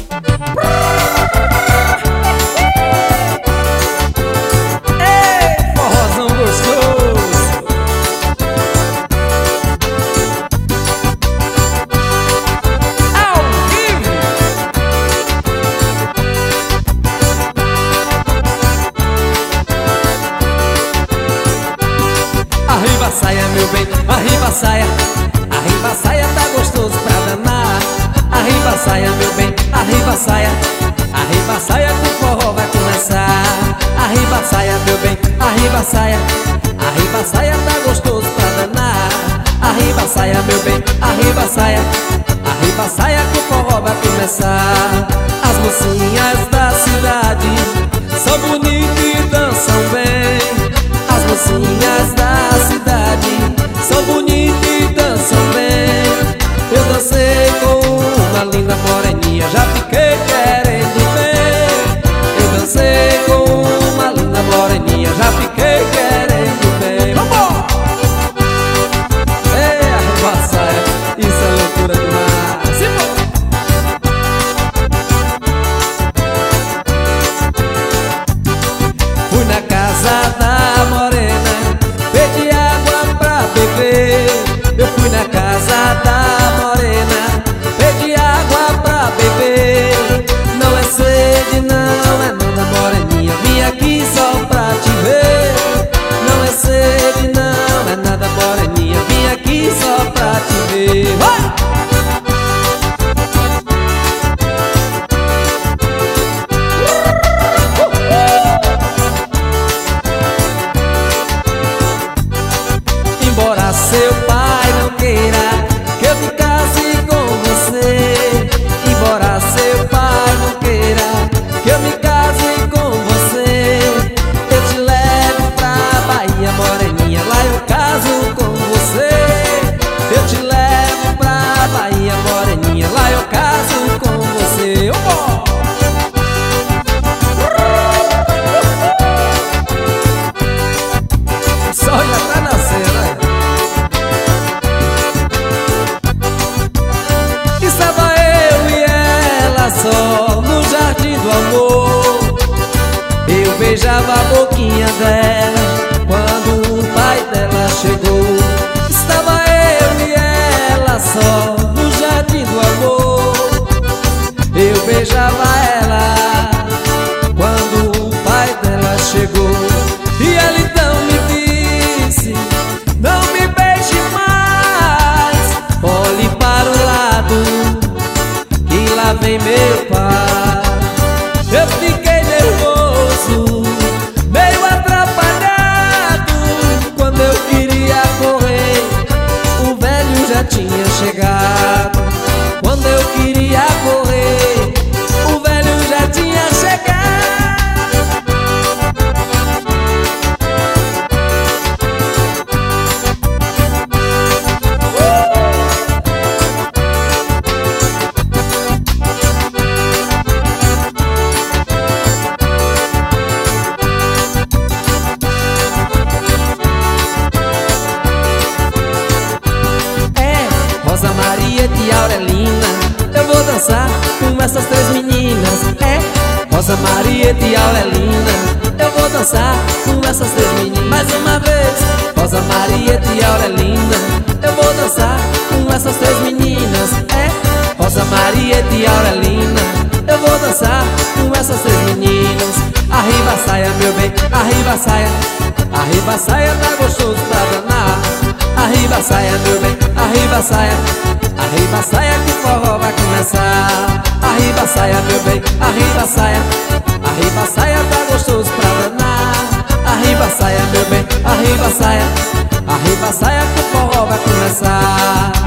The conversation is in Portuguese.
Ei, forrozão gostoso. Ao vivo. Arriba a saia, meu bem, arriba a saia. Arriba a saia, tá gostoso pra danar. Arriba a saia, meu bem, arriba a saia. Arriba a saia que o forró vai começar. Arriba a saia, meu bem, arriba a saia. Arriba a saia, tá gostoso pra danar. Arriba a saia, meu bem, arriba a saia. Arriba a saia que o forró vai começar. As mocinhas da cidade são bonitas e dançam bem. As mocinhas da cidade são bonitas e dançam bem. Eu dancei com uma linda moreninha, já fiquei querendo ver. Eu dancei com uma linda moreninha, já fiquei querendo ver. Vambora! Ei, arriba a saia, isso é loucura demais. Fui na casa da morena, pedi água pra beber. Eu fui na casa da morena, pedi água pra beber. Não é sede, não é nada, moreninha, vim aqui só pra te ver. Não é sede, não é nada, moreninha, vim aqui só pra te ver. Vai! Embora seu pai não queira que eu me case com você, embora seu pai não queira que eu me case com você, eu te levo pra Bahia, moreninha, lá eu caso com você. Eu te levo pra Bahia, moreninha, lá eu caso com você. O sol já tá nascendo, né? Estava eu e ela só no jardim do amor. Eu beijava a boquinha dela quando o pai dela chegou. Estava eu e ela só no jardim do amor. Eu beijava ela quando o pai dela chegou. E ela então me disse: não me beije mais, olhe para o lado, que lá vem meu pai. Eu fiquei nervoso, meio atrapalhado. Quando eu queria correr, o velho já tinha chegado. Quando eu queria correr, o velho já tinha chegado. Rosa Maria e Aurelina, eu vou dançar com essas três meninas. É Rosa Maria e Aurelina, eu vou dançar com essas três meninas. Mais uma vez, Rosa Maria e Aurelina, eu vou dançar com essas três meninas. É Rosa Maria e Aurelina, eu vou dançar com essas três meninas. Arriba a saia, meu bem, arriba a saia. Arriba a saia, tá gostoso pra danar. Arriba a saia, meu bem, arriba a saia. Arriba a saia que o forró vai começar. Arriba a saia, meu bem, arriba a saia. Arriba a saia, tá gostoso pra danar. Arriba a saia, meu bem, arriba a saia. Arriba a saia que o forró vai começar.